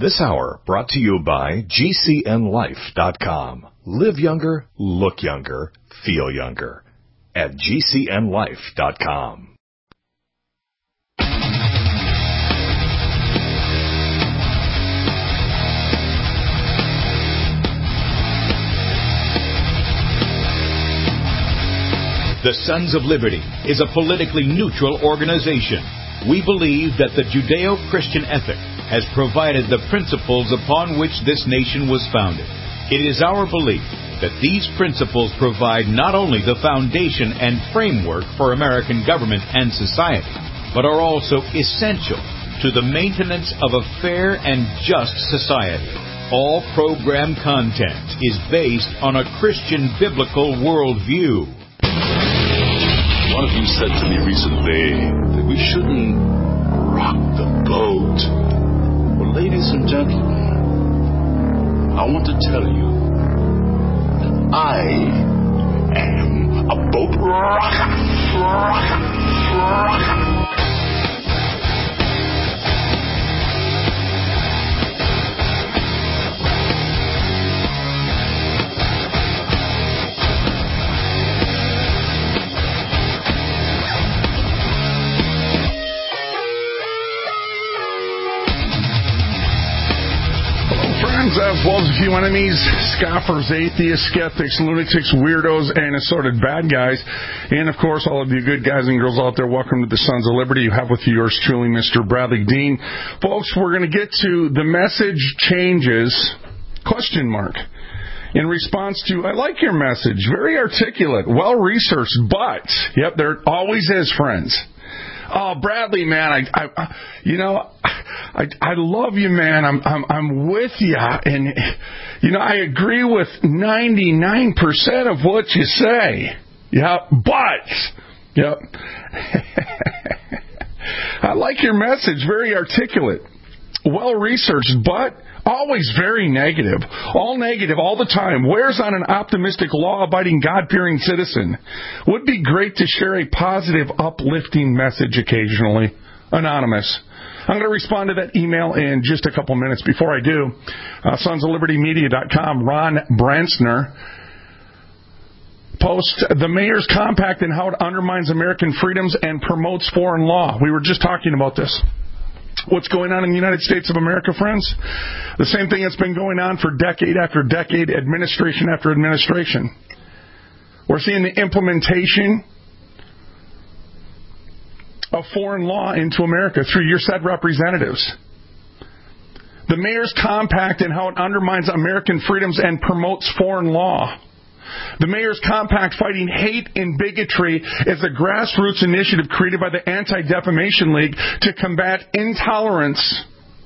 This hour brought to you by GCNLife.com. Live younger, look younger, feel younger at GCNLife.com. The Sons of Liberty is a politically neutral organization. We believe that the Judeo-Christian ethic has provided the principles upon which this nation was founded. It is our belief that these principles provide not only the foundation and framework for American government and society, but are also essential to the maintenance of a fair and just society. All program content is based on a Christian biblical worldview. One of you said to me recently that we shouldn't rock the boat. Well, ladies and gentlemen, I want to tell you that I am a boat rocker. As well as a few enemies, scoffers, atheists, skeptics, lunatics, weirdos, and assorted bad guys. And, of course, all of you good guys and girls out there, welcome to the Sons of Liberty. You have with you yours truly, Mr. Bradley Dean. Folks, we're going to get to the message changes, ? In response to, I like your message, very articulate, well-researched, but, yep, there always is, friends. Oh, Bradley, man, I love you, man. I'm with you, and I agree with 99% of what you say. Yeah, but I like your message, very articulate, well researched, but always very negative. All negative all the time. Wears on an optimistic, law-abiding, God-fearing citizen. Would be great to share a positive, uplifting message occasionally. Anonymous. I'm going to respond to that email in just a couple minutes. Before I do, sonsoflibertymedia.com, Ron Branstner posts the mayor's compact and how it undermines American freedoms and promotes foreign law. We were just talking about this. What's going on in the United States of America, friends? The same thing that's been going on for decade after decade, administration after administration. We're seeing the implementation of foreign law into America through your said representatives. The mayor's compact and how it undermines American freedoms and promotes foreign law. The mayor's compact fighting hate and bigotry is a grassroots initiative created by the Anti-Defamation League to combat intolerance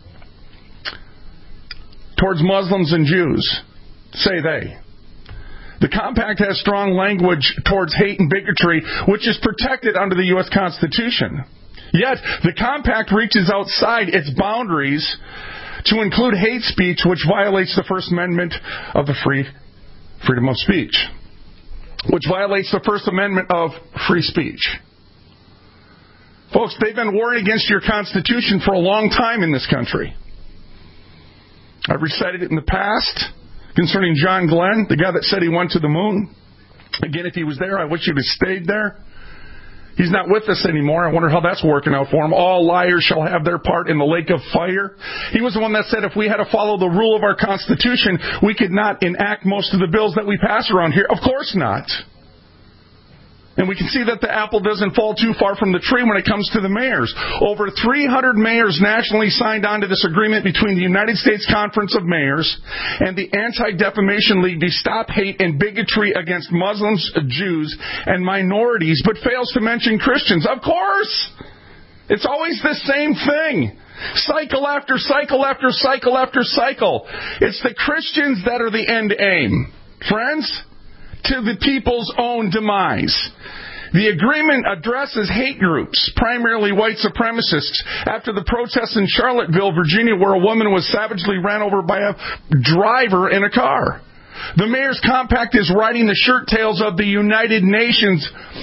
towards Muslims and Jews, say they. The compact has strong language towards hate and bigotry, which is protected under the U.S. Constitution. Yet, the compact reaches outside its boundaries to include hate speech, which violates the First Amendment of the freedom of speech, which violates the First Amendment of free speech. Folks, they've been warring against your Constitution for a long time in this country. I've recited it in the past concerning John Glenn, the guy that said he went to the moon. Again, if he was there, I wish he'd have stayed there. He's not with us anymore. I wonder how that's working out for him. All liars shall have their part in the lake of fire. He was the one that said if we had to follow the rule of our Constitution, we could not enact most of the bills that we pass around here. Of course not. And we can see that the apple doesn't fall too far from the tree when it comes to the mayors. Over 300 mayors nationally signed on to this agreement between the United States Conference of Mayors and the Anti-Defamation League to stop hate and bigotry against Muslims, Jews, and minorities, but fails to mention Christians. Of course! It's always the same thing. Cycle after cycle after cycle after cycle. It's the Christians that are the end aim. Friends? To the people's own demise. The agreement addresses hate groups, primarily white supremacists, after the protests in Charlottesville, Virginia, where a woman was savagely ran over by a driver in a car. The mayor's compact is riding the shirt tails of the United Nations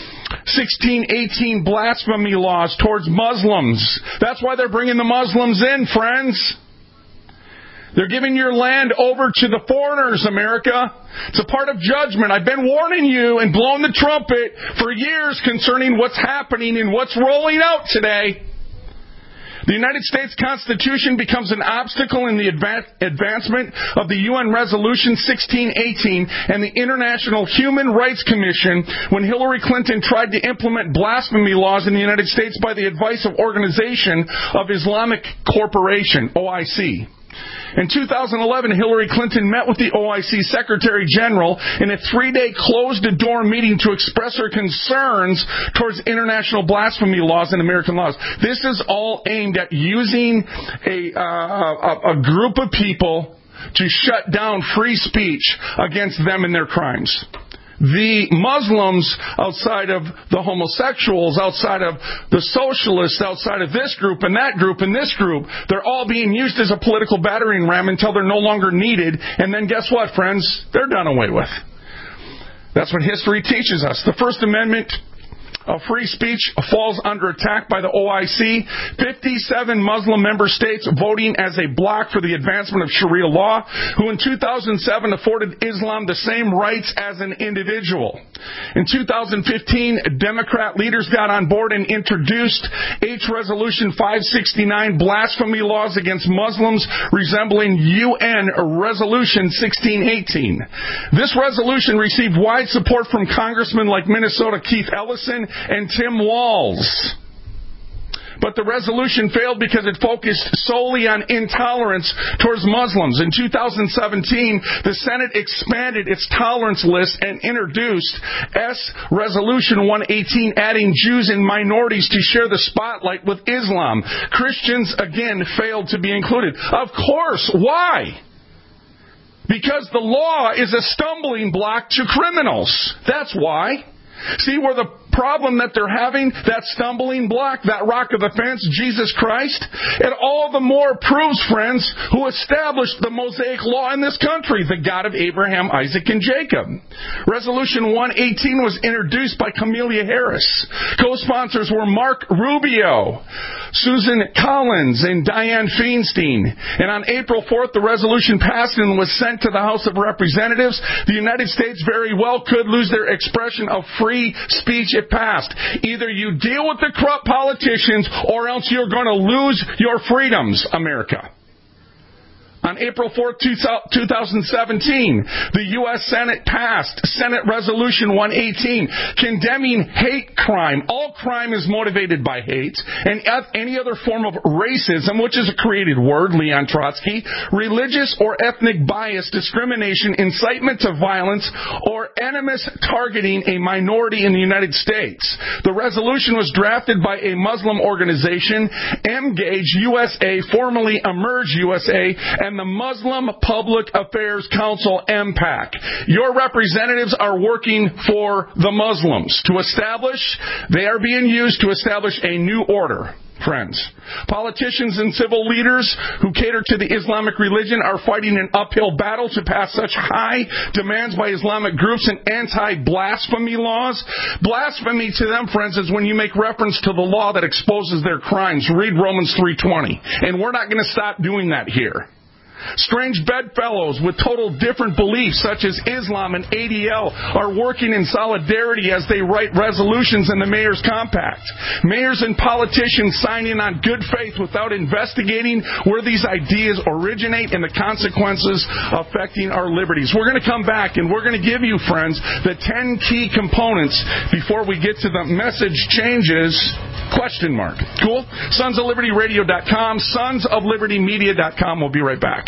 1618 blasphemy laws towards Muslims. That's why they're bringing the Muslims in, friends. They're giving your land over to the foreigners, America. It's a part of judgment. I've been warning you and blowing the trumpet for years concerning what's happening and what's rolling out today. The United States Constitution becomes an obstacle in the advancement of the UN Resolution 1618 and the International Human Rights Commission when Hillary Clinton tried to implement blasphemy laws in the United States by the advice of Organization of Islamic Cooperation, OIC. In 2011, Hillary Clinton met with the OIC Secretary General in a 3-day closed-door meeting to express her concerns towards international blasphemy laws and American laws. This is all aimed at using a group of people to shut down free speech against them and their crimes. The Muslims, outside of the homosexuals, outside of the socialists, outside of this group and that group and this group, they're all being used as a political battering ram until they're no longer needed. And then guess what, friends? They're done away with. That's what history teaches us. The First Amendment of free speech falls under attack by the OIC. 57 Muslim member states voting as a bloc for the advancement of Sharia law, who in 2007 afforded Islam the same rights as an individual. In 2015, Democrat leaders got on board and introduced H. Resolution 569, blasphemy laws against Muslims resembling UN Resolution 1618. This resolution received wide support from congressmen like Minnesota Keith Ellison and Tim Walz. But the resolution failed because it focused solely on intolerance towards Muslims. In 2017, the Senate expanded its tolerance list and introduced Resolution 118, adding Jews and minorities to share the spotlight with Islam. Christians, again, failed to be included. Of course. Why? Because the law is a stumbling block to criminals. That's why. See where the problem that they're having, that stumbling block, that rock of offense, Jesus Christ? It all the more proves, friends, who established the Mosaic law in this country, the God of Abraham, Isaac, and Jacob. Resolution 118 was introduced by Kamala Harris. Co-sponsors were Mark Rubio, Susan Collins, and Dianne Feinstein. And on April 4th, the resolution passed and was sent to the House of Representatives. The United States very well could lose their expression of free speech. It passed. Either you deal with the corrupt politicians or else you're going to lose your freedoms, America. On April 4th, 2017, the U.S. Senate passed Senate Resolution 118, condemning hate crime. All crime is motivated by hate, and any other form of racism, which is a created word, Leon Trotsky, religious or ethnic bias, discrimination, incitement to violence, or animus targeting a minority in the United States. The resolution was drafted by a Muslim organization, Engage USA, formerly Emerge USA, and the Muslim Public Affairs Council, MPAC. Your representatives are working for the Muslims they are being used to establish a new order. Friends, politicians and civil leaders who cater to the Islamic religion are fighting an uphill battle to pass such high demands by Islamic groups and anti-blasphemy laws. Blasphemy to them, friends, is when you make reference to the law that exposes their crimes. Read Romans 3:20. And we're not going to stop doing that here. Strange bedfellows with total different beliefs, such as Islam and ADL, are working in solidarity as they write resolutions in the Mayor's Compact. Mayors and politicians signing on good faith without investigating where these ideas originate and the consequences affecting our liberties. We're going to come back and we're going to give you, friends, the 10 key components before we get to the message changes. ? Cool? SonsOfLibertyRadio.com, SonsOfLibertyMedia.com. We'll be right back.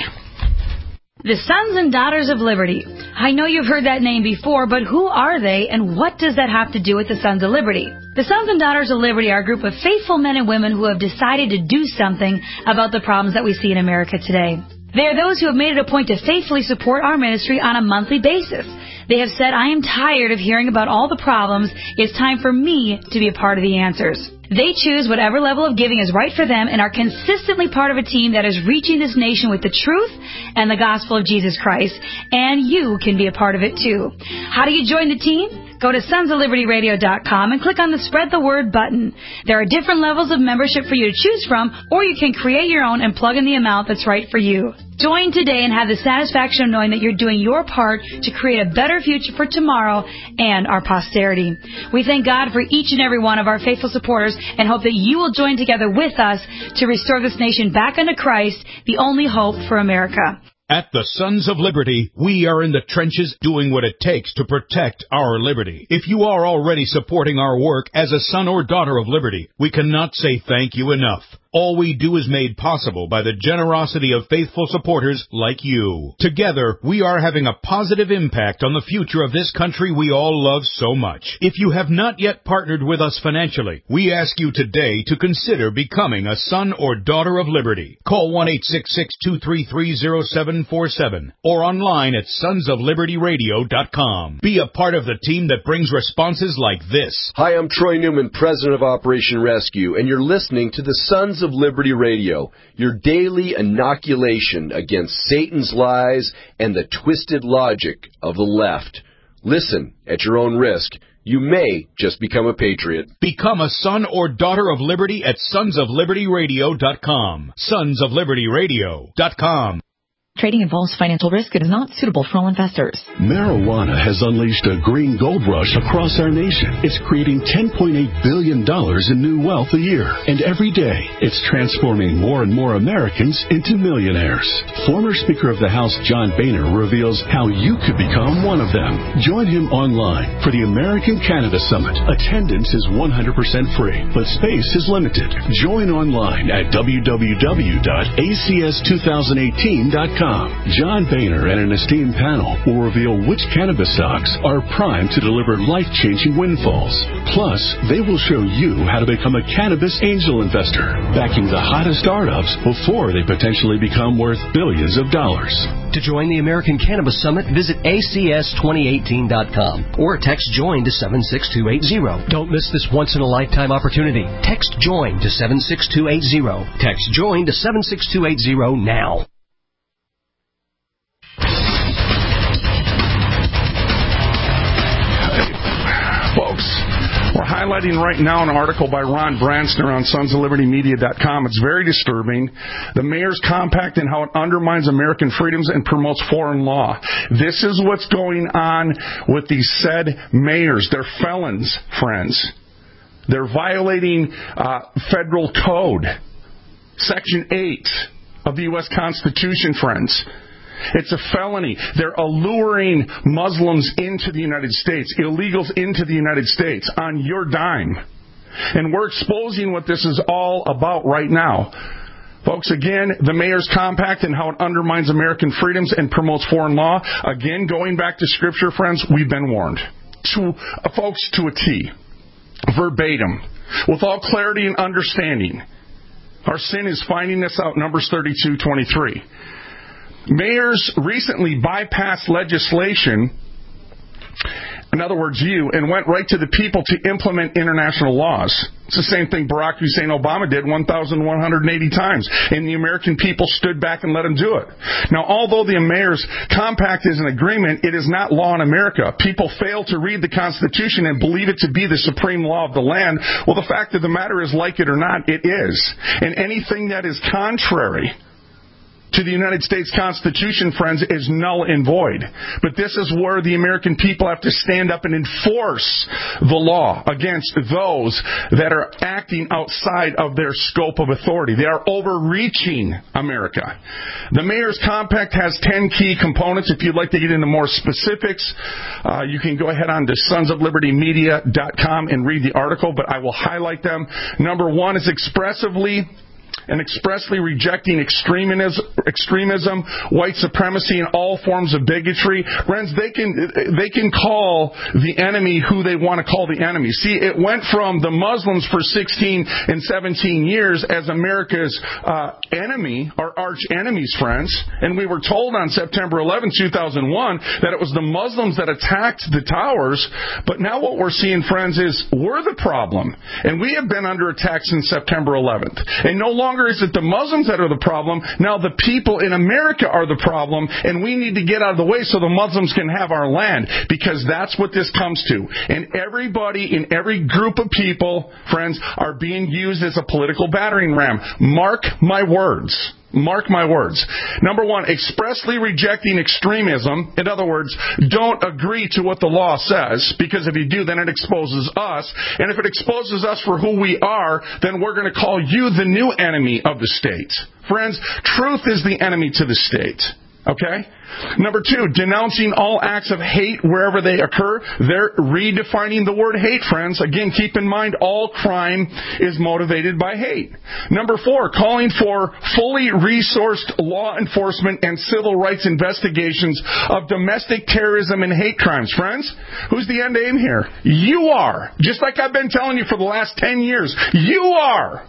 The Sons and Daughters of Liberty. I know you've heard that name before, but who are they and what does that have to do with the Sons of Liberty? The Sons and Daughters of Liberty are a group of faithful men and women who have decided to do something about the problems that we see in America today. They are those who have made it a point to faithfully support our ministry on a monthly basis. They have said, I am tired of hearing about all the problems. It's time for me to be a part of the answers. They choose whatever level of giving is right for them and are consistently part of a team that is reaching this nation with the truth and the gospel of Jesus Christ. And you can be a part of it too. How do you join the team? Go to SonsOfLibertyRadio.com and click on the Spread the Word button. There are different levels of membership for you to choose from, or you can create your own and plug in the amount that's right for you. Join today and have the satisfaction of knowing that you're doing your part to create a better future for tomorrow and our posterity. We thank God for each and every one of our faithful supporters and hope that you will join together with us to restore this nation back unto Christ, the only hope for America. At the Sons of Liberty, we are in the trenches doing what it takes to protect our liberty. If you are already supporting our work as a son or daughter of liberty, we cannot say thank you enough. All we do is made possible by the generosity of faithful supporters like you. Together, we are having a positive impact on the future of this country we all love so much. If you have not yet partnered with us financially, we ask you today to consider becoming a son or daughter of liberty. Call 1-866-233-0747 or online at sonsoflibertyradio.com. Be a part of the team that brings responses like this. Hi, I'm Troy Newman, president of Operation Rescue, and you're listening to the Sons of Liberty Radio, your daily inoculation against Satan's lies and the twisted logic of the left. Listen at your own risk. You may just become a patriot. Become a son or daughter of liberty at sonsoflibertyradio.com. Sonsoflibertyradio.com. Trading involves financial risk. It is not suitable for all investors. Marijuana has unleashed a green gold rush across our nation. It's creating $10.8 billion in new wealth a year. And every day, it's transforming more and more Americans into millionaires. Former Speaker of the House John Boehner reveals how you could become one of them. Join him online for the American Canada Summit. Attendance is 100% free, but space is limited. Join online at www.acs2018.com. John Boehner and an esteemed panel will reveal which cannabis stocks are primed to deliver life-changing windfalls. Plus, they will show you how to become a cannabis angel investor, backing the hottest startups before they potentially become worth billions of dollars. To join the American Cannabis Summit, visit acs2018.com or text JOIN to 76280. Don't miss this once-in-a-lifetime opportunity. Text JOIN to 76280. Text JOIN to 76280 now. Folks, we're highlighting right now an article by Ron Branstner on sonsoflibertymedia.com. It's very disturbing. The Mayor's Compact and how it undermines American freedoms and promotes foreign law. This is what's going on with these said mayors. They're felons, friends. They're violating federal code, Section 8 of the U.S. Constitution, friends. It's a felony. They're alluring Muslims into the United States, illegals into the United States on your dime. And we're exposing what this is all about right now. Folks, again, the Mayor's Compact and how it undermines American freedoms and promotes foreign law. Again, going back to Scripture, friends, we've been warned. Folks, to a T. Verbatim. With all clarity and understanding. Our sin is finding this out, Numbers 32:23. Mayors recently bypassed legislation, in other words, and went right to the people to implement international laws. It's the same thing Barack Hussein Obama did 1,180 times, and the American people stood back and let him do it. Now, although the Mayor's Compact is an agreement, it is not law in America. People fail to read the Constitution and believe it to be the supreme law of the land. Well, the fact of the matter is, like it or not, it is. And anything that is contrary to the United States Constitution, friends, is null and void. But this is where the American people have to stand up and enforce the law against those that are acting outside of their scope of authority. They are overreaching America. The Mayor's Compact has 10 key components. If you'd like to get into more specifics, you can go ahead on to sonsoflibertymedia.com and read the article, but I will highlight them. Number one is expressly rejecting extremism, white supremacy, and all forms of bigotry. Friends, they can call the enemy who they want to call the enemy. See, it went from the Muslims for 16 and 17 years as America's enemy, our arch enemies, friends. And we were told on September 11, 2001, that it was the Muslims that attacked the towers. But now what we're seeing, friends, is we're the problem. And we have been under attack since September 11th. And no longer is it the Muslims that are the problem. Now the people in America are the problem, and we need to get out of the way so the Muslims can have our land, because that's what this comes to. And everybody in every group of people, friends, are being used as a political battering ram. Mark my words. Mark my words. Number one, expressly rejecting extremism. In other words, don't agree to what the law says, because if you do, then it exposes us. And if it exposes us for who we are, then we're going to call you the new enemy of the state. Friends, truth is the enemy to the state. Okay? Number two, denouncing all acts of hate wherever they occur. They're redefining the word hate, friends. Again, keep in mind all crime is motivated by hate. Number four, calling for fully resourced law enforcement and civil rights investigations of domestic terrorism and hate crimes. Friends, who's the end aim here? You are. Just like I've been telling you for the last 10 years. You are.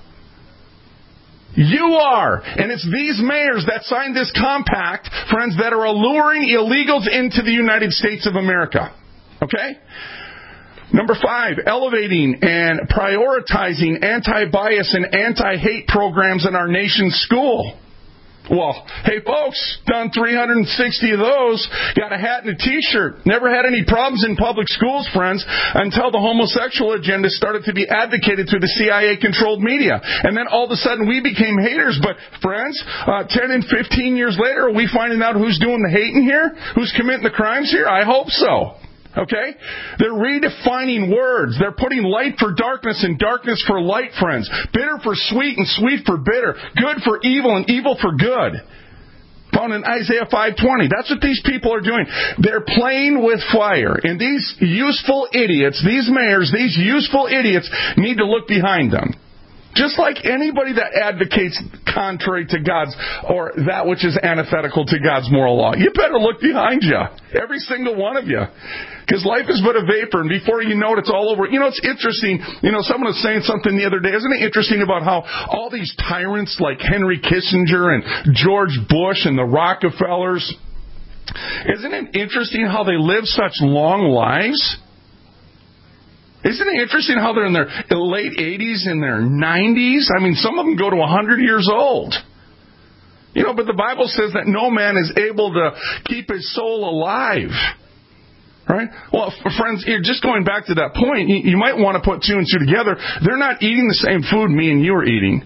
You are. And it's these mayors that signed this compact, friends, that are alluring illegals into the United States of America. Okay? Number five, elevating and prioritizing anti-bias and anti-hate programs in our nation's school. Well, hey folks, done 360 of those, got a hat and a t-shirt. Never had any problems in public schools, friends, until the homosexual agenda started to be advocated through the CIA-controlled media. And then all of a sudden we became haters. But friends, 10 and 15 years later, are we finding out who's doing the hating here? Who's committing the crimes here? I hope so. Okay? They're redefining words. They're putting light for darkness and darkness for light, friends. Bitter for sweet and sweet for bitter. Good for evil and evil for good. Found in Isaiah 5:20. That's what these people are doing. They're playing with fire. And these useful idiots, these mayors, these useful idiots need to look behind them. Just like anybody that advocates contrary to God's, or that which is antithetical to God's moral law. You better look behind you. Every single one of you. Because life is but a vapor, and before you know it, it's all over. You know, it's interesting. You know, someone was saying something the other day. Isn't it interesting about how all these tyrants like Henry Kissinger and George Bush and the Rockefellers, isn't it interesting how they live such long lives? Isn't it interesting how they're in their late 80s and their 90s? I mean, some of them go to 100 years old. You know, but the Bible says that no man is able to keep his soul alive. Right? Well, friends, just going back to that point, you might want to put two and two together. They're not eating the same food me and you are eating.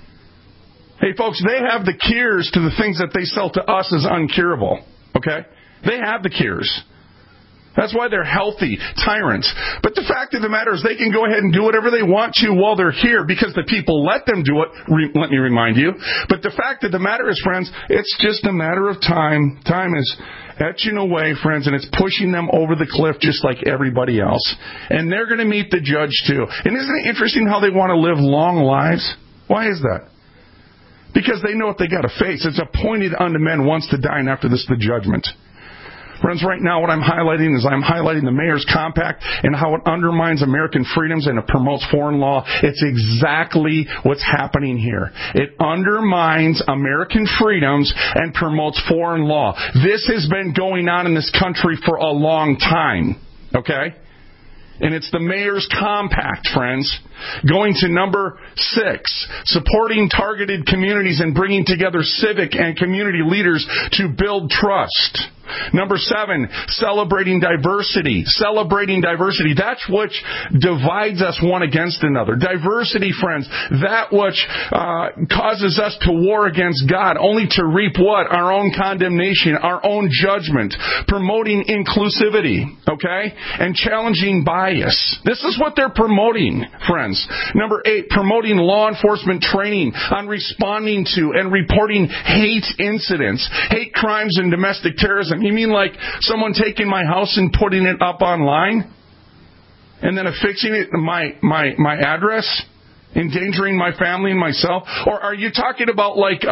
Hey, folks, they have the cures to the things that they sell to us as uncurable. Okay? They have the cures. That's why they're healthy tyrants. But the fact of the matter is they can go ahead and do whatever they want to while they're here because the people let them do it, let me remind you. But the fact of the matter is, friends, it's just a matter of time. Time is etching away, friends, and it's pushing them over the cliff just like everybody else. And they're going to meet the judge too. And isn't it interesting how they want to live long lives? Why is that? Because they know what they got to face. It's appointed unto men once to die, and after this the judgment. Friends, right now what I'm highlighting is I'm highlighting the Mayor's Compact and how it undermines American freedoms and it promotes foreign law. It's exactly what's happening here. It undermines American freedoms and promotes foreign law. This has been going on in this country for a long time. Okay? And it's the Mayor's Compact, friends. Going to number 6, supporting targeted communities and bringing together civic and community leaders to build trust. Number 7, celebrating diversity. Celebrating diversity. That's which divides us one against another. Diversity, friends, that which causes us to war against God, only to reap what? Our own condemnation, our own judgment. Promoting inclusivity, okay? And challenging bias. This is what they're promoting, friends. Number 8, promoting law enforcement training on responding to and reporting hate incidents, hate crimes and domestic terrorism. You mean like someone taking my house and putting it up online? And then affixing it my address? Endangering my family and myself? Or are you talking about like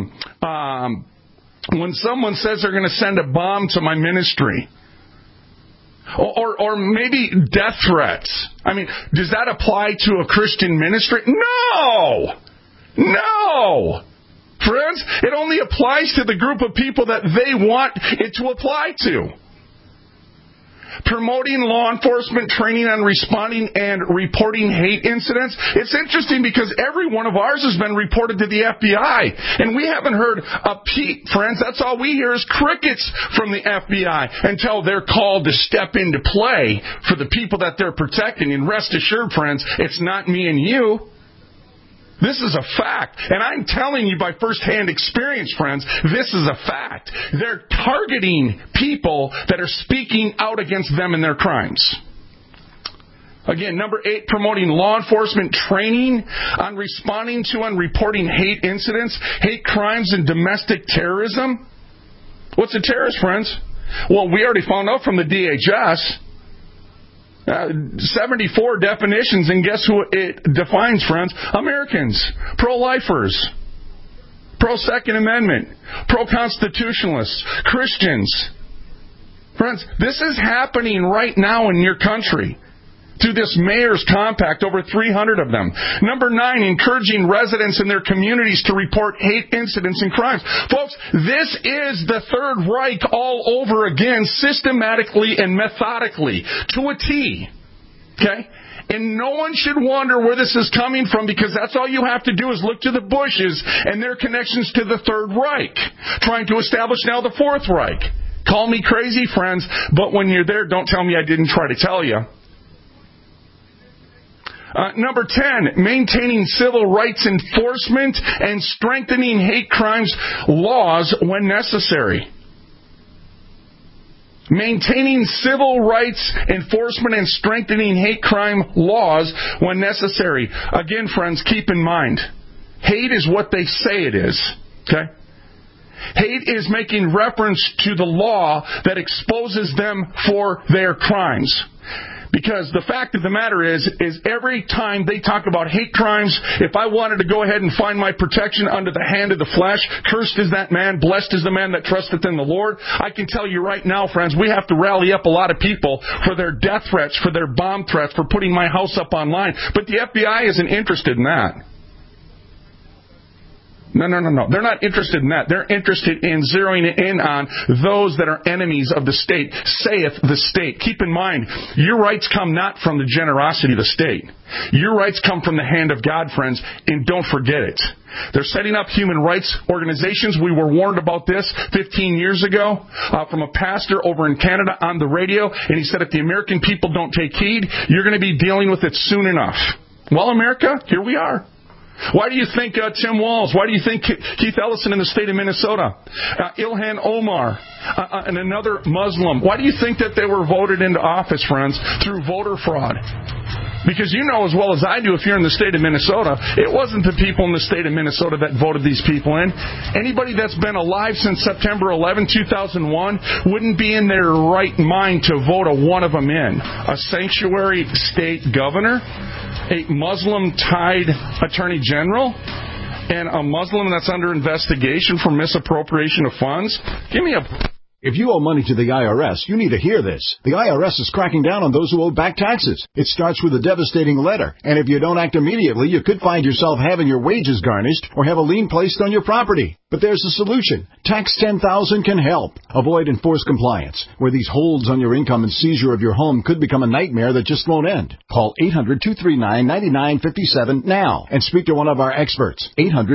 when someone says they're going to send a bomb to my ministry? Or maybe death threats. I mean, does that apply to a Christian ministry? No! No! Friends, it only applies to the group of people that they want it to apply to. Promoting law enforcement training on responding and reporting hate incidents. It's interesting because every one of ours has been reported to the FBI. And we haven't heard a peep, friends. That's all we hear is crickets from the FBI until they're called to step into play for the people that they're protecting. And rest assured, friends, it's not me and you. This is a fact. And I'm telling you by firsthand experience, friends, this is a fact. They're targeting people that are speaking out against them and their crimes. Again, number 8, promoting law enforcement training on responding to and reporting hate incidents, hate crimes, and domestic terrorism. What's a terrorist, friends? Well, we already found out from the DHS. 74 definitions, and guess who it defines, friends? Americans, pro-lifers, pro-Second Amendment, pro-constitutionalists, Christians. Friends, this is happening right now in your country through this mayor's compact, over 300 of them. Number 9, encouraging residents in their communities to report hate incidents and crimes. Folks, this is the Third Reich all over again, systematically and methodically, to a T. Okay? And no one should wonder where this is coming from, because that's all you have to do is look to the Bushes and their connections to the Third Reich, trying to establish now the Fourth Reich. Call me crazy, friends, but when you're there, don't tell me I didn't try to tell you. Number 10, maintaining civil rights enforcement and strengthening hate crimes laws when necessary. Maintaining civil rights enforcement and strengthening hate crime laws when necessary. Again, friends, keep in mind, hate is what they say it is. Okay? Hate is making reference to the law that exposes them for their crimes. Because the fact of the matter is every time they talk about hate crimes, if I wanted to go ahead and find my protection under the hand of the flesh, cursed is that man, blessed is the man that trusteth in the Lord, I can tell you right now, friends, we have to rally up a lot of people for their death threats, for their bomb threats, for putting my house up online. But the FBI isn't interested in that. No. They're not interested in that. They're interested in zeroing in on those that are enemies of the state, saith the state. Keep in mind, your rights come not from the generosity of the state. Your rights come from the hand of God, friends, and don't forget it. They're setting up human rights organizations. We were warned about this 15 years ago from a pastor over in Canada on the radio, and he said if the American people don't take heed, you're going to be dealing with it soon enough. Well, America, here we are. Why do you think Tim Walz? Why do you think Keith Ellison in the state of Minnesota? Ilhan Omar and another Muslim. Why do you think that they were voted into office, friends, through voter fraud? Because you know as well as I do, if you're in the state of Minnesota, it wasn't the people in the state of Minnesota that voted these people in. Anybody that's been alive since September 11, 2001 wouldn't be in their right mind to vote one of them in. A sanctuary state governor, a Muslim-tied attorney general, and a Muslim that's under investigation for misappropriation of funds. Give me a... If you owe money to the IRS, you need to hear this. The IRS is cracking down on those who owe back taxes. It starts with a devastating letter, and if you don't act immediately, you could find yourself having your wages garnished or have a lien placed on your property. But there's a solution. Tax 10,000 can help. Avoid enforced compliance, where these holds on your income and seizure of your home could become a nightmare that just won't end. Call 800-239-9957 now and speak to one of our experts.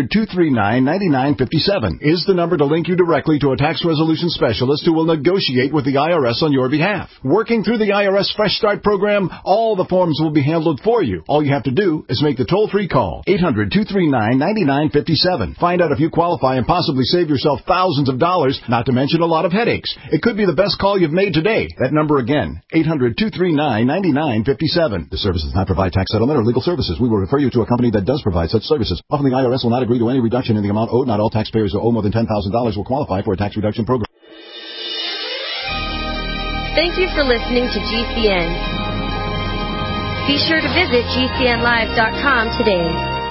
800-239-9957 is the number to link you directly to a tax resolution specialist who will negotiate with the IRS on your behalf. Working through the IRS Fresh Start program, all the forms will be handled for you. All you have to do is make the toll-free call. 800-239-9957. Find out if you qualify and possibly save yourself thousands of dollars, not to mention a lot of headaches. It could be the best call you've made today. That number again, 800-239-9957. This service does not provide tax settlement or legal services. We will refer you to a company that does provide such services. Often the IRS will not agree to any reduction in the amount owed. Not all taxpayers who owe more than $10,000 will qualify for a tax reduction program. Thank you for listening to GCN. Be sure to visit GCNlive.com today.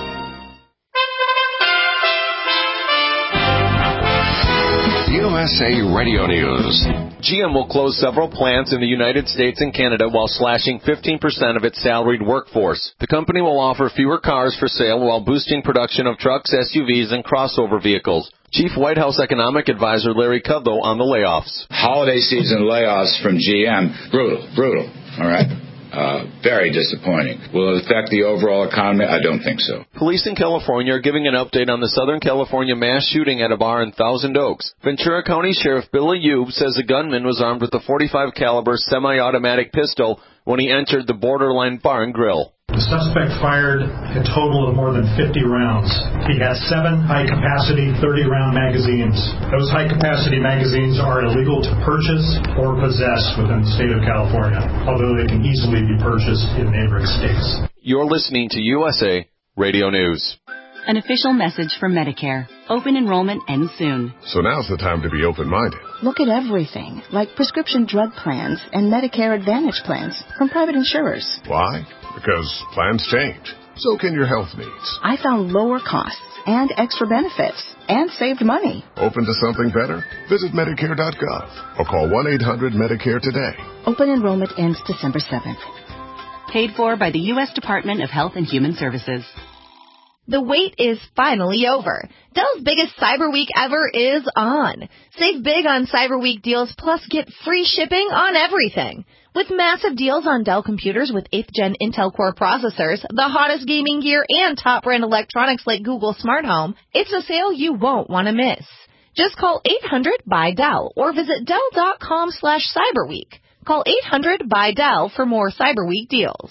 USA Radio News. GM will close several plants in the United States and Canada while slashing 15% of its salaried workforce. The company will offer fewer cars for sale while boosting production of trucks, SUVs, and crossover vehicles. Chief White House Economic Advisor Larry Kudlow on the layoffs. Holiday season layoffs from GM, brutal, all right? Very disappointing. Will it affect the overall economy? I don't think so. Police in California are giving an update on the Southern California mass shooting at a bar in Thousand Oaks. Ventura County Sheriff Billy Youb says the gunman was armed with a .45 caliber semi-automatic pistol when he entered the Borderline Bar and Grill. The suspect fired a total of more than 50 rounds. He had 7 high-capacity 30-round magazines. Those high-capacity magazines are illegal to purchase or possess within the state of California, although they can easily be purchased in neighboring states. You're listening to USA Radio News. An official message from Medicare. Open enrollment ends soon. So now's the time to be open-minded. Look at everything, like prescription drug plans and Medicare Advantage plans from private insurers. Why? Because plans change. So can your health needs. I found lower costs and extra benefits and saved money. Open to something better? Visit Medicare.gov or call 1-800-MEDICARE today. Open enrollment ends December 7th. Paid for by the U.S. Department of Health and Human Services. The wait is finally over. Dell's biggest Cyber Week ever is on. Save big on Cyber Week deals, plus get free shipping on everything. With massive deals on Dell computers with 8th Gen Intel Core processors, the hottest gaming gear, and top brand electronics like Google Smart Home, it's a sale you won't want to miss. Just call 800-BUY-DELL or visit Dell.com/CyberWeek. Call 800-BUY-DELL for more Cyber Week deals.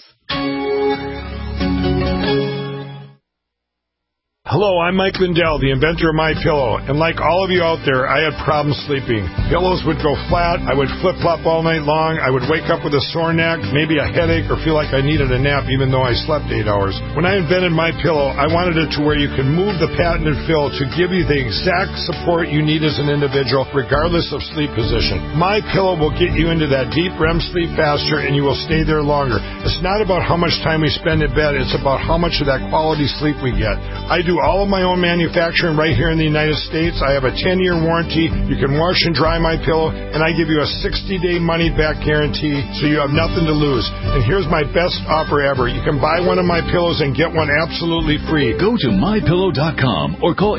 Hello, I'm Mike Lindell, the inventor of MyPillow, and like all of you out there, I had problems sleeping. Pillows would go flat, I would flip-flop all night long, I would wake up with a sore neck, maybe a headache, or feel like I needed a nap even though I slept 8 hours. When I invented MyPillow, I wanted it to where you can move the patented fill to give you the exact support you need as an individual, regardless of sleep position. MyPillow will get you into that deep REM sleep faster, and you will stay there longer. It's not about how much time we spend in bed, it's about how much of that quality sleep we get. I do all of my own manufacturing right here in the United States. I have a 10-year warranty. You can wash and dry MyPillow, and I give you a 60-day money-back guarantee, so you have nothing to lose. And here's my best offer ever. You can buy one of my pillows and get one absolutely free. Go to MyPillow.com or call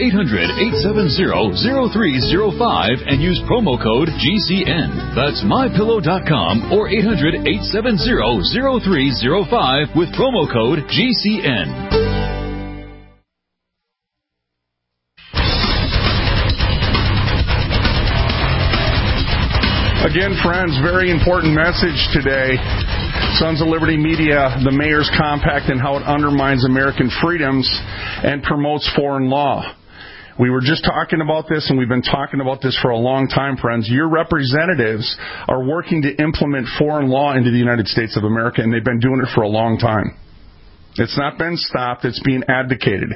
800-870-0305 and use promo code GCN. That's MyPillow.com or 800-870-0305 with promo code GCN. Again, friends, very important message today. Sons of Liberty Media, the Mayor's Compact and how it undermines American freedoms and promotes foreign law. We were just talking about this, and we've been talking about this for a long time, friends. Your representatives are working to implement foreign law into the United States of America, and they've been doing it for a long time. It's not been stopped. It's being advocated.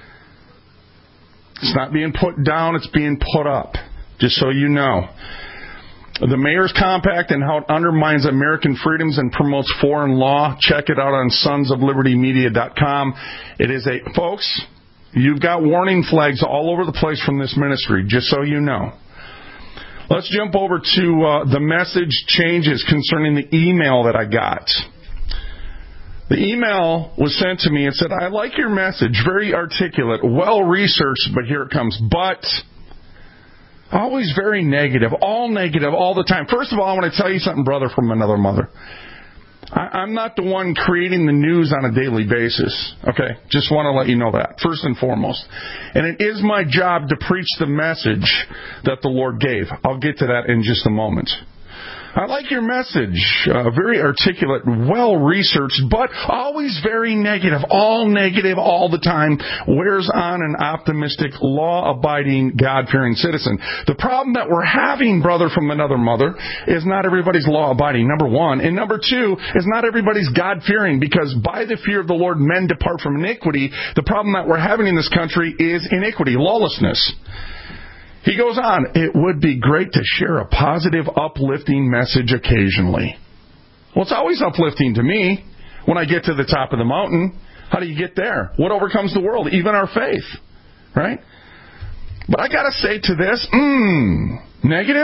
It's not being put down. It's being put up, just so you know. The Mayor's Compact and how it undermines American freedoms and promotes foreign law. Check it out on sonsoflibertymedia.com. It is folks, you've got warning flags all over the place from this ministry, just so you know. Let's jump over to the message changes concerning the email that I got. The email was sent to me and said, I like your message, very articulate, well-researched, but here it comes, but... always very negative, all the time. First of all, I want to tell you something, brother from another mother. I'm not the one creating the news on a daily basis, okay? Just want to let you know that, first and foremost. And it is my job to preach the message that the Lord gave. I'll get to that in just a moment. I like your message. Very articulate, well-researched, but always very negative all the time. Wears on an optimistic, law-abiding, God-fearing citizen. The problem that we're having, brother from another mother, is not everybody's law-abiding, number one. And number two, is not everybody's God-fearing, because by the fear of the Lord, men depart from iniquity. The problem that we're having in this country is iniquity, lawlessness. He goes on, it would be great to share a positive, uplifting message occasionally. Well, it's always uplifting to me when I get to the top of the mountain. How do you get there? What overcomes the world? Even our faith, right? But I got to say to this, negative?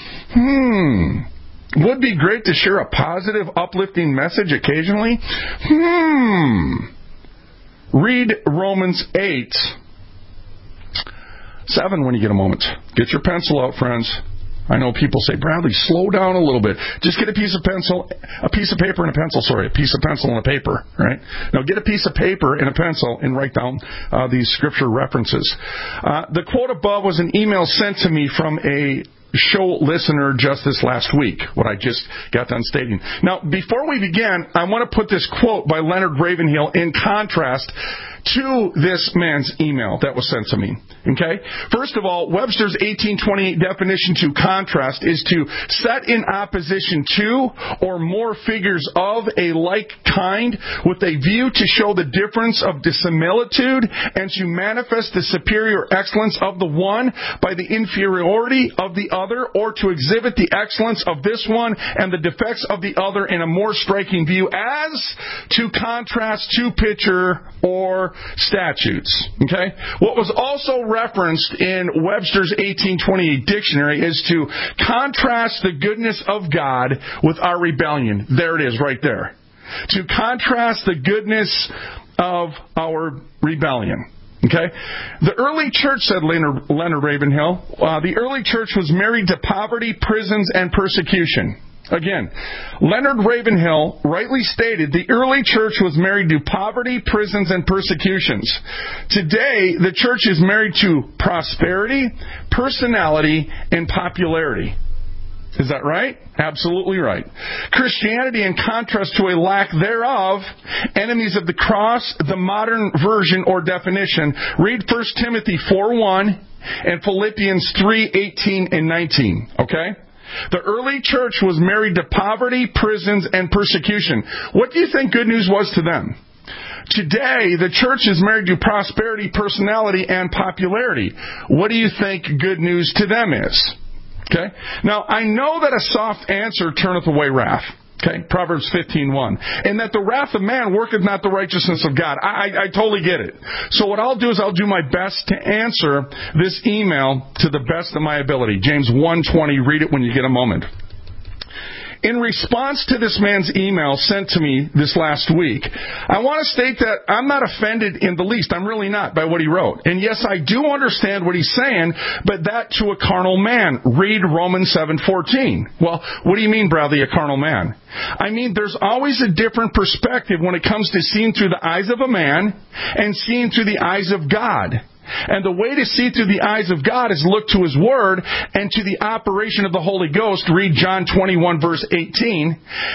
Would be great to share a positive, uplifting message occasionally? Read Romans 8:7 when you get a moment. Get your pencil out, friends. I know people say, Bradley, slow down a little bit. Just get a piece of pencil and a paper, right? Now get a piece of paper and a pencil and write down these scripture references. The quote above was an email sent to me from a show listener just this last week, what I just got done stating. Now, before we begin, I want to put this quote by Leonard Ravenhill in contrast to this man's email that was sent to me. Okay? First of all, Webster's 1828 definition to contrast is to set in opposition to or more figures of a like kind with a view to show the difference of dissimilitude and to manifest the superior excellence of the one by the inferiority of the other, or to exhibit the excellence of this one and the defects of the other in a more striking view as to contrast to picture or statutes. Okay? What was also referenced in Webster's 1828 dictionary is to contrast the goodness of God with our rebellion. There it is, right there. To contrast the goodness of our rebellion. Okay? The early church, said Leonard Ravenhill, the early church was married to poverty, prisons, and persecution. Again, Leonard Ravenhill rightly stated the early church was married to poverty, prisons, and persecutions. Today, the church is married to prosperity, personality, and popularity. Is that right? Absolutely right. Christianity, in contrast to a lack thereof, enemies of the cross, the modern version or definition, read 1 Timothy 4:1 and Philippians 3:18 and 19. Okay? The early church was married to poverty, prisons, and persecution. What do you think good news was to them? Today, the church is married to prosperity, personality, and popularity. What do you think good news to them is? Okay? Now, I know that a soft answer turneth away wrath. Okay? Proverbs 15:1. And that the wrath of man worketh not the righteousness of God. I totally get it. So what I'll do is I'll do my best to answer this email to the best of my ability. James 1:20. Read it when you get a moment. In response to this man's email sent to me this last week, I want to state that I'm not offended in the least. I'm really not by what he wrote. And yes, I do understand what he's saying, but that to a carnal man. Read Romans 7:14. Well, what do you mean, Bradley, a carnal man? I mean, there's always a different perspective when it comes to seeing through the eyes of a man and seeing through the eyes of God. And the way to see through the eyes of God is look to His Word and to the operation of the Holy Ghost. Read John 21, verse 18.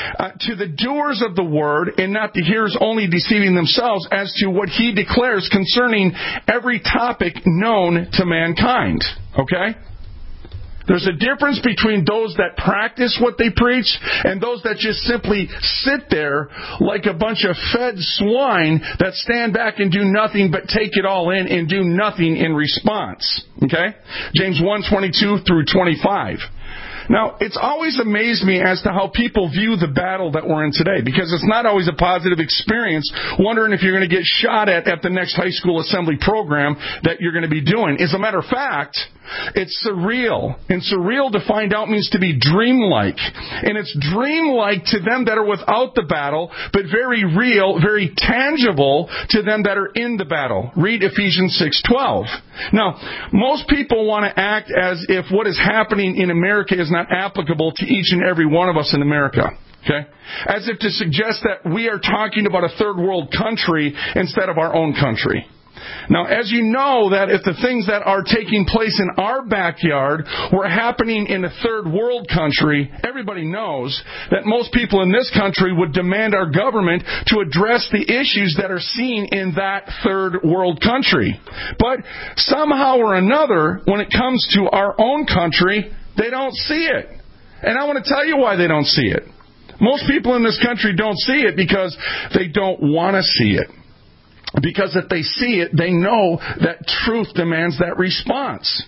To the doers of the Word, and not the hearers only, deceiving themselves, as to what He declares concerning every topic known to mankind. Okay? There's a difference between those that practice what they preach and those that just simply sit there like a bunch of fed swine that stand back and do nothing but take it all in and do nothing in response. Okay? James 1:22 through 25. Now, it's always amazed me as to how people view the battle that we're in today, because it's not always a positive experience, wondering if you're going to get shot at the next high school assembly program that you're going to be doing. As a matter of fact, it's surreal. And surreal to find out means to be dreamlike. And it's dreamlike to them that are without the battle, but very real, very tangible to them that are in the battle. Read Ephesians 6:12. Now, most people want to act as if what is happening in America is not applicable to each and every one of us in America. Okay? As if to suggest that we are talking about a third world country instead of our own country. Now, as you know, that if the things that are taking place in our backyard were happening in a third world country, everybody knows that most people in this country would demand our government to address the issues that are seen in that third world country. But somehow or another, when it comes to our own country, they don't see it. And I want to tell you why they don't see it. Most people in this country don't see it because they don't want to see it. Because if they see it, they know that truth demands that response.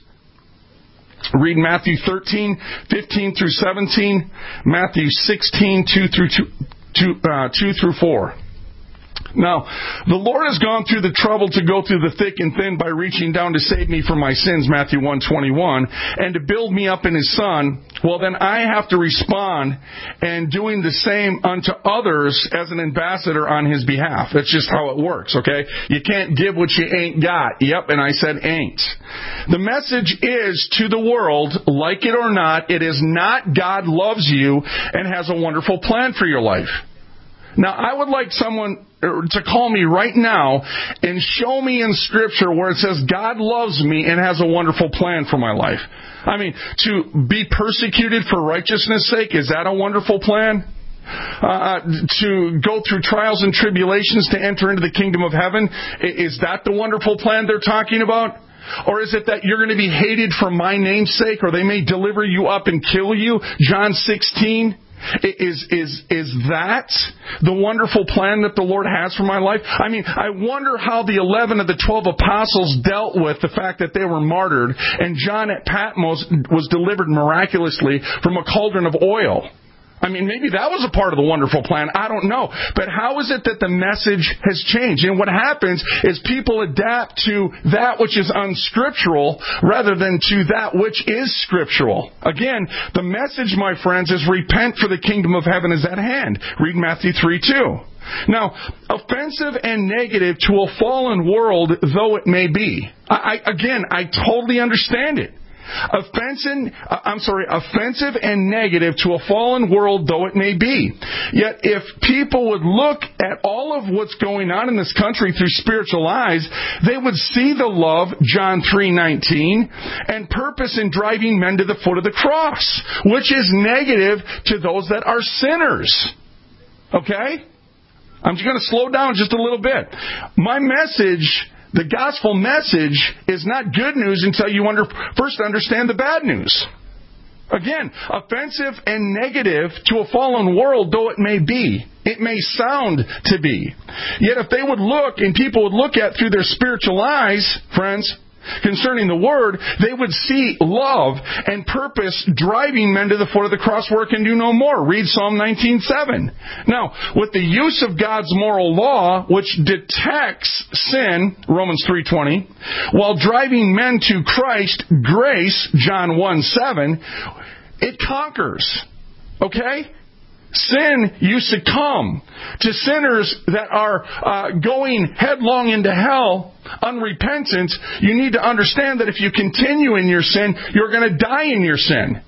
Read Matthew 13:15 through 17, Matthew 16:2 through 4. Now, the Lord has gone through the trouble to go through the thick and thin by reaching down to save me from my sins, Matthew 1:21, and to build me up in His Son. Well, then I have to respond and doing the same unto others as an ambassador on His behalf. That's just how it works, okay? You can't give what you ain't got. Yep, and I said ain't. The message is to the world, like it or not, it is not God loves you and has a wonderful plan for your life. Now, I would like someone to call me right now and show me in Scripture where it says God loves me and has a wonderful plan for my life. I mean, to be persecuted for righteousness' sake, is that a wonderful plan? To go through trials and tribulations to enter into the kingdom of heaven, is that the wonderful plan they're talking about? Or is it that you're going to be hated for my name's sake, or they may deliver you up and kill you? John 16. Is that the wonderful plan that the Lord has for my life? I mean, I wonder how the 11 of the 12 apostles dealt with the fact that they were martyred, and John at Patmos was delivered miraculously from a cauldron of oil. I mean, maybe that was a part of the wonderful plan. I don't know. But how is it that the message has changed? And what happens is people adapt to that which is unscriptural rather than to that which is scriptural. Again, the message, my friends, is repent, for the kingdom of heaven is at hand. Read Matthew 3:2. Now, offensive and negative to a fallen world though it may be. I totally understand it. Offensive and negative to a fallen world though it may be. Yet if people would look at all of what's going on in this country through spiritual eyes, they would see the love, John 3:19, and purpose in driving men to the foot of the cross, which is negative to those that are sinners. Okay? I'm just going to slow down just a little bit. My message, the gospel message, is not good news until you first understand the bad news. Again, offensive and negative to a fallen world though it may be. It may sound to be. Yet if they would look, and people would look at through their spiritual eyes, friends, concerning the Word, they would see love and purpose driving men to the foot of the cross where it can do no more. Read Psalm 19:7. Now, with the use of God's moral law, which detects sin, Romans 3:20, while driving men to Christ, grace, John 1:7, it conquers. Okay? Sin, you succumb. To sinners that are going headlong into hell, unrepentant, you need to understand that if you continue in your sin, you're going to die in your sin.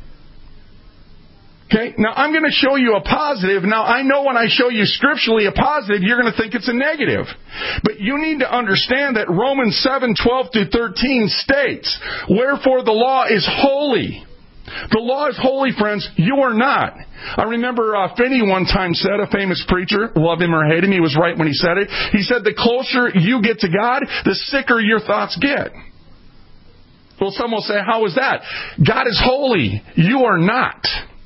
Okay? Now, I'm going to show you a positive. Now, I know when I show you scripturally a positive, you're going to think it's a negative. But you need to understand that Romans 7:12-13 states, "Wherefore the law is holy." The law is holy, friends. You are not. I remember Finney one time said, a famous preacher, love him or hate him, he was right when he said it. He said, the closer you get to God, the sicker your thoughts get. Well, some will say, how is that? God is holy. You are not.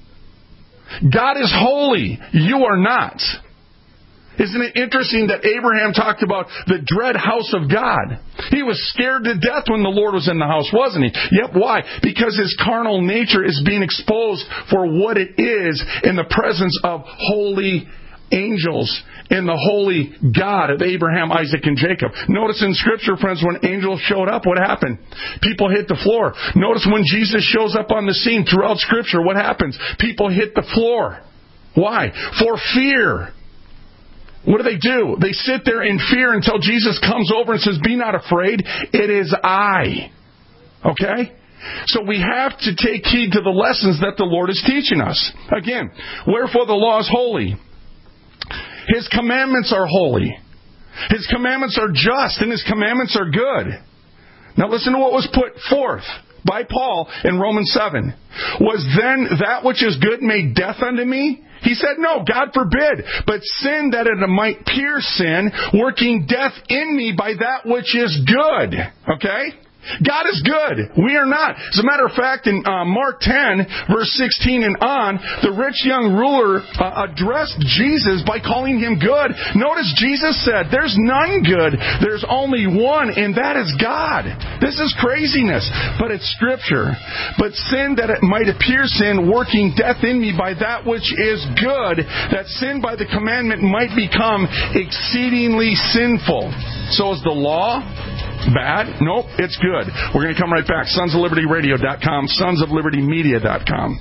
God is holy. You are not. Isn't it interesting that Abraham talked about the dread house of God? He was scared to death when the Lord was in the house, wasn't he? Yep, why? Because his carnal nature is being exposed for what it is in the presence of holy angels, in the holy God of Abraham, Isaac, and Jacob. Notice in Scripture, friends, when angels showed up, what happened? People hit the floor. Notice when Jesus shows up on the scene throughout Scripture, what happens? People hit the floor. Why? For fear. What do? They sit there in fear until Jesus comes over and says, be not afraid, it is I. Okay? So we have to take heed to the lessons that the Lord is teaching us. Again, wherefore the law is holy. His commandments are holy. His commandments are just, and His commandments are good. Now listen to what was put forth by Paul in Romans 7. Was then that which is good made death unto me? He said, no, God forbid. But sin that it might pierce sin, working death in me by that which is good. Okay? God is good. We are not. As a matter of fact, in Mark 10, verse 16 and on, the rich young ruler addressed Jesus by calling him good. Notice Jesus said, there's none good. There's only one, and that is God. This is craziness, but it's Scripture. But sin that it might appear sin, working death in me by that which is good, that sin by the commandment might become exceedingly sinful. So is the law bad? Nope, it's good. We're going to come right back. SonsOfLibertyRadio.com, SonsOfLibertyMedia.com.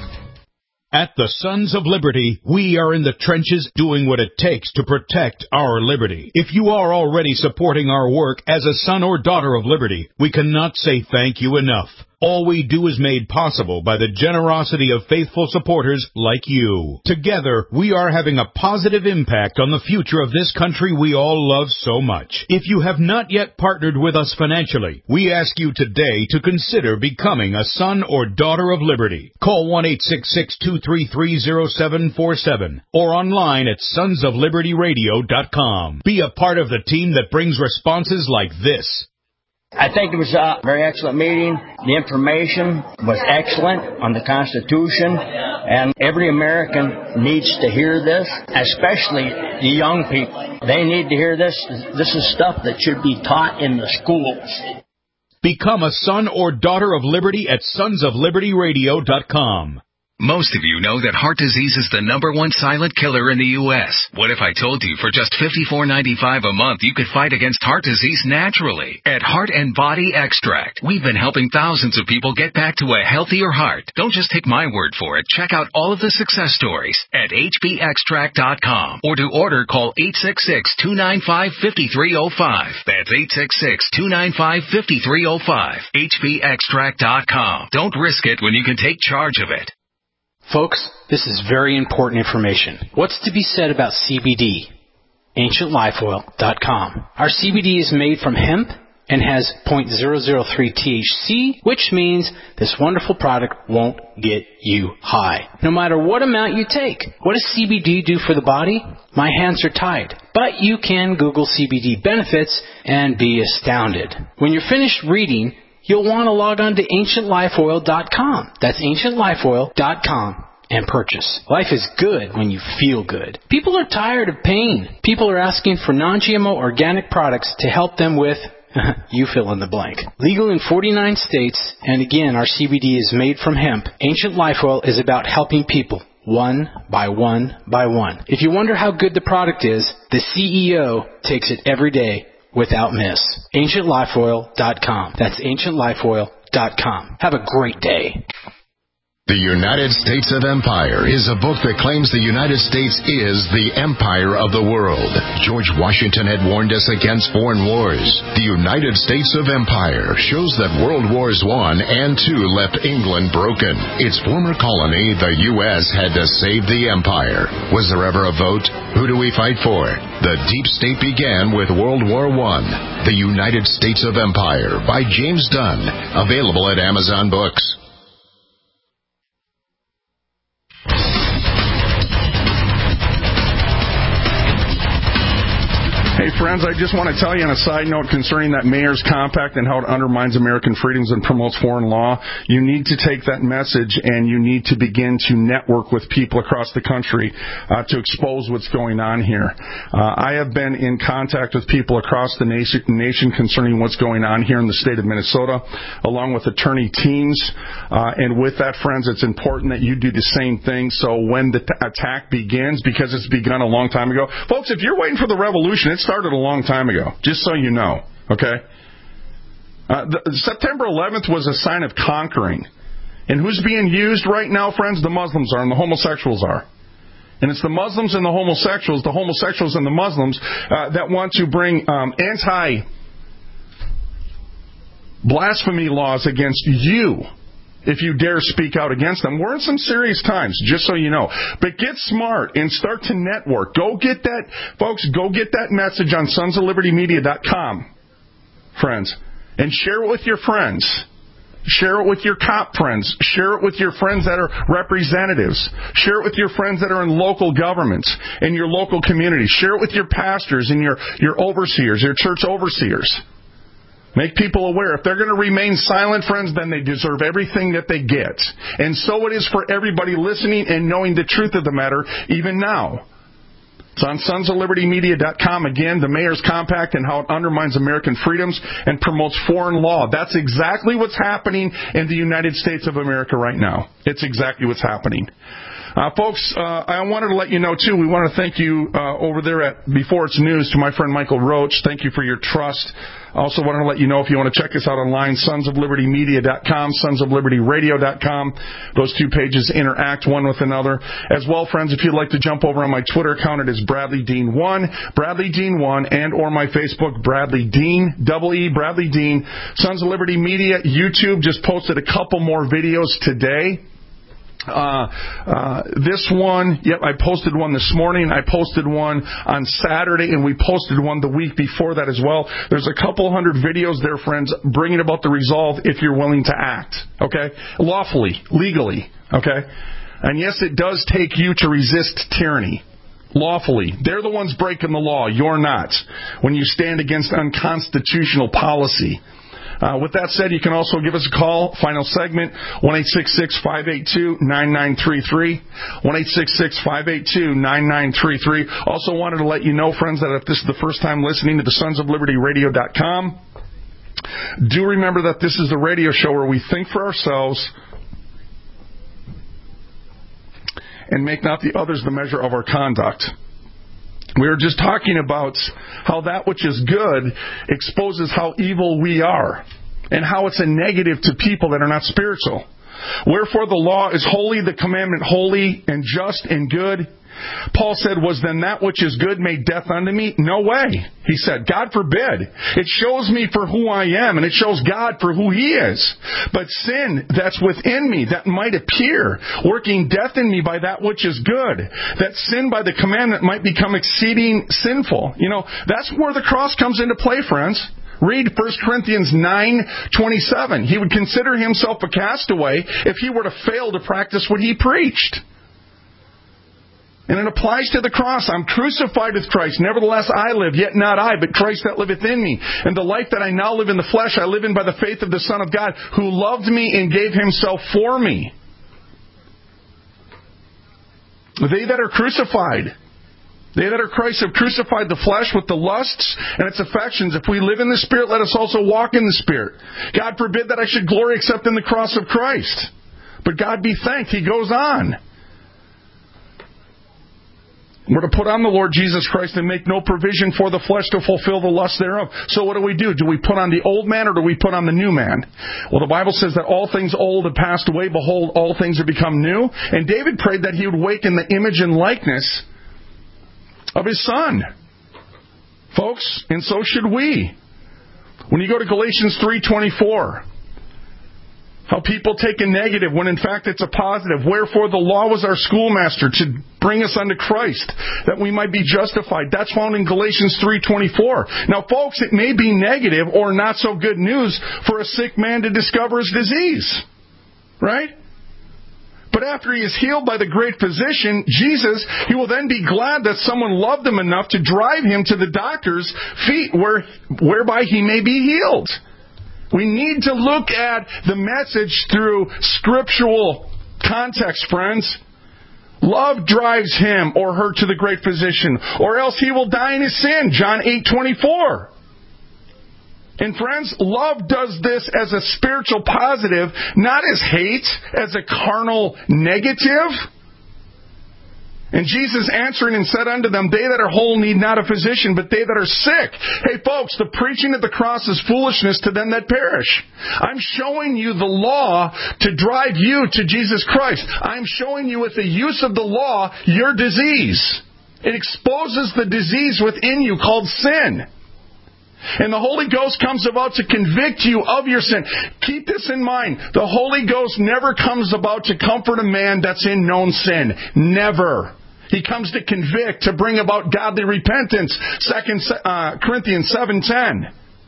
At the Sons of Liberty, we are in the trenches doing what it takes to protect our liberty. If you are already supporting our work as a son or daughter of liberty, we cannot say thank you enough. All we do is made possible by the generosity of faithful supporters like you. Together, we are having a positive impact on the future of this country we all love so much. If you have not yet partnered with us financially, we ask you today to consider becoming a son or daughter of liberty. Call 1-866-233-0747 or online at sonsoflibertyradio.com. Be a part of the team that brings responses like this. I think it was a very excellent meeting. The information was excellent on the Constitution, and every American needs to hear this, especially the young people. They need to hear this. This is stuff that should be taught in the schools. Become a son or daughter of liberty at sonsoflibertyradio.com. Most of you know that heart disease is the #1 silent killer in the U.S. What if I told you for just $54.95 a month you could fight against heart disease naturally? At Heart and Body Extract, we've been helping thousands of people get back to a healthier heart. Don't just take my word for it. Check out all of the success stories at hbextract.com. Or to order, call 866-295-5305. That's 866-295-5305. hbextract.com. Don't risk it when you can take charge of it. Folks, this is very important information. What's to be said about CBD? AncientLifeOil.com. Our CBD is made from hemp and has 0.003 THC, which means this wonderful product won't get you high, no matter what amount you take. What does CBD do for the body? My hands are tied. But you can Google CBD benefits and be astounded. When you're finished reading, you'll want to log on to AncientLifeOil.com. That's AncientLifeOil.com and purchase. Life is good when you feel good. People are tired of pain. People are asking for non-GMO organic products to help them with, you fill in the blank. Legal in 49 states, and again, our CBD is made from hemp. Ancient Life Oil is about helping people one by one by one. If you wonder how good the product is, the CEO takes it every day without miss. AncientLifeOil.com. That's AncientLifeOil.com. Have a great day. The United States of Empire is a book that claims the United States is the empire of the world. George Washington had warned us against foreign wars. The United States of Empire shows that World Wars I and II left England broken. Its former colony, the U.S., had to save the empire. Was there ever a vote? Who do we fight for? The deep state began with World War I. The United States of Empire by James Dunn. Available at Amazon Books. Hey, friends, I just want to tell you on a side note concerning that Mayor's Compact and how it undermines American freedoms and promotes foreign law. You need to take that message and you need to begin to network with people across the country to expose what's going on here. I have been in contact with people across the nation concerning what's going on here in the state of Minnesota, along with attorney teams. And with that, friends, it's important that you do the same thing so when the attack begins, because it's begun a long time ago. Folks, if you're waiting for the revolution, it started a long time ago, just so you know, okay? September 11th was a sign of conquering. And who's being used right now, friends? The Muslims are and the homosexuals are. And it's the Muslims and the homosexuals and the Muslims that want to bring anti-blasphemy laws against you if you dare speak out against them. We're in some serious times, just so you know. But get smart and start to network. Go get that, folks, go get that message on sonsoflibertymedia.com, friends, and share it with your friends. Share it with your cop friends. Share it with your friends that are representatives. Share it with your friends that are in local governments, in your local community. Share it with your pastors and your overseers, your church overseers. Make people aware. If they're going to remain silent, friends, then they deserve everything that they get. And so it is for everybody listening and knowing the truth of the matter, even now. It's on sonsoflibertymedia.com. Again, the Mayor's Compact and how it undermines American freedoms and promotes foreign law. That's exactly what's happening in the United States of America right now. It's exactly what's happening. Folks, I wanted to let you know, too, we want to thank you over there at Before It's News to my friend Michael Roach. Thank you for your trust I also want to let you know if you want to check us out online, sonsoflibertymedia.com, sonsoflibertyradio.com. Those two pages interact one with another. As well, friends, if you'd like to jump over on my Twitter account, it is BradleyDean1, BradleyDean1, and or my Facebook, Bradley Dean, double-E, Bradley Dean. Sons of Liberty Media, YouTube just posted a couple more videos today. This one, I posted one this morning. I posted one on Saturday, and we posted one the week before that as well. There's a couple hundred videos there, friends, bringing about the resolve if you're willing to act, okay? Lawfully, legally, okay? And yes, it does take you to resist tyranny. Lawfully. They're the ones breaking the law. You're not. When you stand against unconstitutional policy. With that said, you can also give us a call. Final segment, 1-866-582-9933. 1-866-582-9933. Also wanted to let you know, friends, that if this is the first time listening to the sonsoflibertyradio.com, do remember that this is the radio show where we think for ourselves and make not the others the measure of our conduct. We were just talking about how that which is good exposes how evil we are and how it's a negative to people that are not spiritual. Wherefore the law is holy, the commandment holy and just and good. Paul said, was then that which is good made death unto me? No way. He said, God forbid. It shows me for who I am, and it shows God for who He is. But sin that's within me, that might appear, working death in me by that which is good, that sin by the commandment might become exceeding sinful. You know, that's where the cross comes into play, friends. Read 1 Corinthians 9:27. He would consider himself a castaway if he were to fail to practice what he preached. And it applies to the cross. I'm crucified with Christ. Nevertheless, I live, yet not I, but Christ that liveth in me. And the life that I now live in the flesh, I live in by the faith of the Son of God, who loved me and gave Himself for me. They that are crucified, they that are Christ have crucified the flesh with the lusts and its affections. If we live in the Spirit, let us also walk in the Spirit. God forbid that I should glory except in the cross of Christ. But God be thanked, He goes on. We're to put on the Lord Jesus Christ and make no provision for the flesh to fulfill the lust thereof. So what do? Do we put on the old man or do we put on the new man? Well, the Bible says that all things old have passed away. Behold, all things have become new. And David prayed that he would wake in the image and likeness of his Son. Folks, and so should we. When you go to Galatians 3:24, how people take a negative when in fact it's a positive. Wherefore the law was our schoolmaster to bring us unto Christ, that we might be justified. That's found in Galatians 3:24. Now, folks, it may be negative or not so good news for a sick man to discover his disease. Right? But after he is healed by the great physician, Jesus, he will then be glad that someone loved him enough to drive him to the doctor's feet whereby he may be healed. We need to look at the message through scriptural context, friends. Love drives him or her to the great physician, or else he will die in his sin. John 8:24. And friends, love does this as a spiritual positive, not as hate, as a carnal negative. And Jesus answering and said unto them, they that are whole need not a physician, but they that are sick. Hey folks, the preaching of the cross is foolishness to them that perish. I'm showing you the law to drive you to Jesus Christ. I'm showing you with the use of the law your disease. It exposes the disease within you called sin. And the Holy Ghost comes about to convict you of your sin. Keep this in mind. The Holy Ghost never comes about to comfort a man that's in known sin. Never. He comes to convict, to bring about godly repentance. 2 Corinthians 7:10.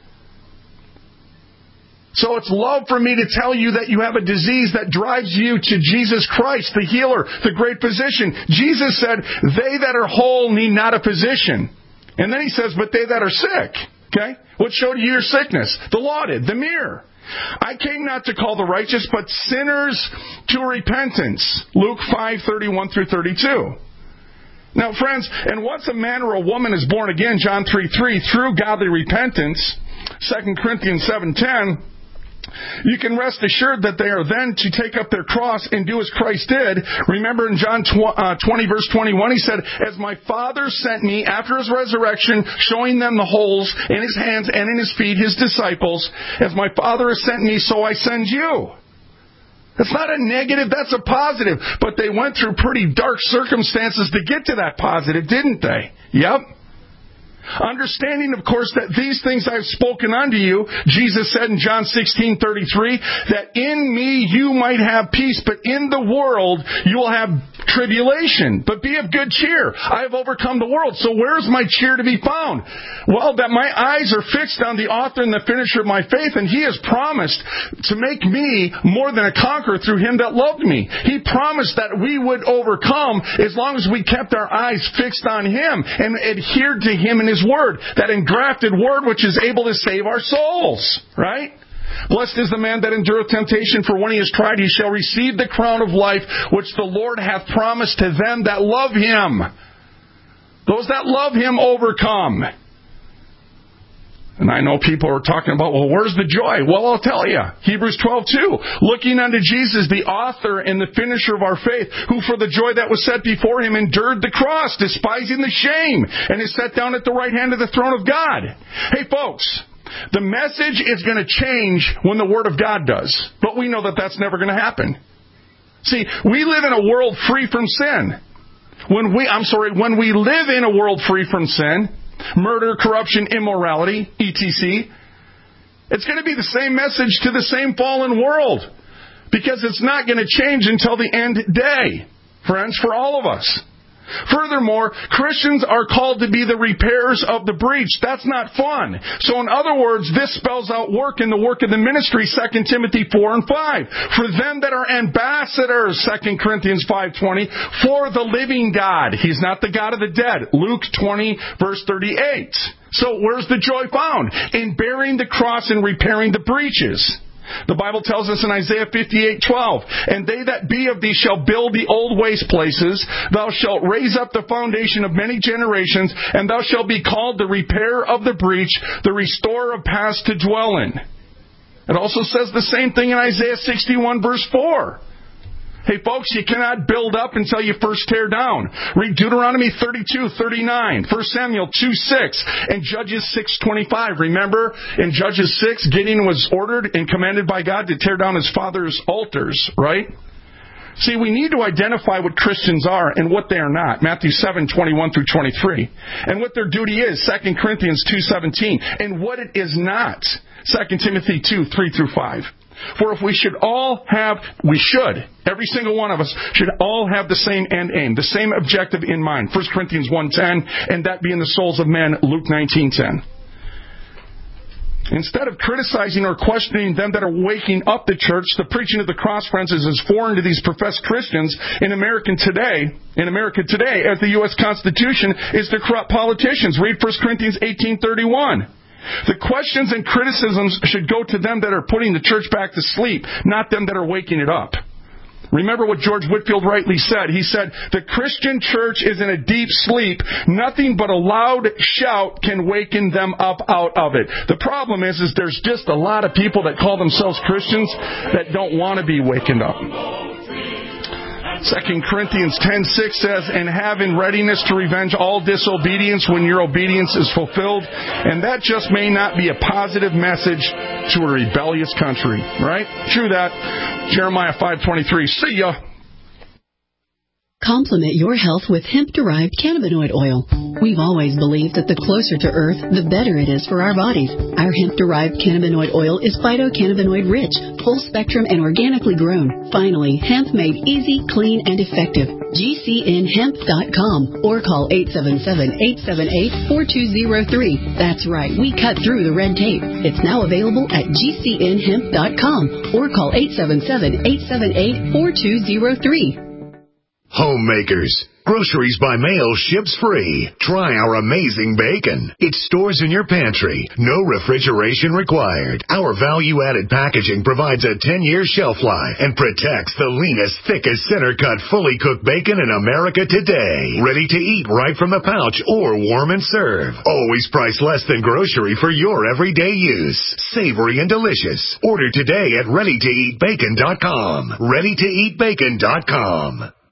So it's love for me to tell you that you have a disease that drives you to Jesus Christ, the healer, the great physician. Jesus said, they that are whole need not a physician. And then He says, but they that are sick. Okay? What showed you your sickness? The law did. The mirror. I came not to call the righteous, but sinners to repentance. Luke 5:31-32. Now, friends, and once a man or a woman is born again, John 3:3, through godly repentance, 2 Corinthians 7:10, You can rest assured that they are then to take up their cross and do as Christ did. Remember in John 20, verse 21, he said, as my Father sent me after his resurrection, showing them the holes in his hands and in his feet, his disciples, as my Father has sent me, so I send you. That's not a negative, that's a positive. But they went through pretty dark circumstances to get to that positive, didn't they? Yep. Understanding, of course, that these things I've spoken unto you, Jesus said in John 16:33, that in me you might have peace, but in the world you will have tribulation. But be of good cheer. I have overcome the world. So where's my cheer to be found? Well, that my eyes are fixed on the author and the finisher of my faith, and he has promised to make me more than a conqueror through him that loved me. He promised that we would overcome as long as we kept our eyes fixed on him and adhered to him and his word, that engrafted word which is able to save our souls, right? Blessed is the man that endureth temptation, for when he is tried, he shall receive the crown of life which the Lord hath promised to them that love him. Those that love him overcome. And I know people are talking about, well, where's the joy? Well, I'll tell you. Hebrews 12:2. Looking unto Jesus, the author and the finisher of our faith, who for the joy that was set before him endured the cross, despising the shame, and is set down at the right hand of the throne of God. Hey, folks, the message is going to change when the Word of God does. But we know that that's never going to happen. See, we live in a world free from sin. When we live in a world free from sin, murder, corruption, immorality, etc., it's going to be the same message to the same fallen world. Because it's not going to change until the end day, friends, for all of us. Furthermore, Christians are called to be the repairers of the breach. That's not fun. So in other words, this spells out work in the work of the ministry, 2 Timothy 4 and 5. For them that are ambassadors, 2 Corinthians 5:20, for the living God. He's not the God of the dead. Luke 20, verse 38. So where's the joy found? In bearing the cross and repairing the breaches. The Bible tells us in Isaiah 58:12, and they that be of thee shall build the old waste places. Thou shalt raise up the foundation of many generations, and thou shalt be called the repairer of the breach, the restorer of paths to dwell in. It also says the same thing in Isaiah 61, verse 4. Hey, folks, you cannot build up until you first tear down. Read Deuteronomy 32:39, 1 Samuel 2:6, and Judges 6:25. Remember, in Judges 6, Gideon was ordered and commanded by God to tear down his father's altars, right? See, we need to identify what Christians are and what they are not. Matthew 7:21 through 23. And what their duty is, 2 Corinthians 2:17. And what it is not, 2 Timothy 2:3 through 5. For if every single one of us should all have the same end aim, the same objective in mind. 1 Corinthians 1:10, and that being the souls of men, Luke 19:10. Instead of criticizing or questioning them that are waking up the church, the preaching of the cross, friends, is as foreign to these professed Christians in America today, as the U.S. Constitution is to corrupt politicians. Read 1 Corinthians 18:31. The questions and criticisms should go to them that are putting the church back to sleep, not them that are waking it up. Remember what George Whitefield rightly said. He said, the Christian church is in a deep sleep. Nothing but a loud shout can waken them up out of it. The problem is there's just a lot of people that call themselves Christians that don't want to be wakened up. 2 Corinthians 10:6 says, and have in readiness to revenge all disobedience when your obedience is fulfilled. And that just may not be a positive message to a rebellious country, right? True that. Jeremiah 5:23. See ya. Complement your health with hemp-derived cannabinoid oil. We've always believed that the closer to Earth, the better it is for our bodies. Our hemp-derived cannabinoid oil is phytocannabinoid-rich, full-spectrum, and organically grown. Finally, hemp made easy, clean, and effective. GCNhemp.com or call 877-878-4203. That's right, we cut through the red tape. It's now available at GCNhemp.com or call 877-878-4203. Homemakers. Groceries by mail ships free. Try our amazing bacon. It stores in your pantry. No refrigeration required. Our value-added packaging provides a 10-year shelf life and protects the leanest, thickest, center-cut, fully cooked bacon in America today. Ready to eat right from the pouch or warm and serve. Always priced less than grocery for your everyday use. Savory and delicious. Order today at ReadyToEatBacon.com. ReadyToEatBacon.com.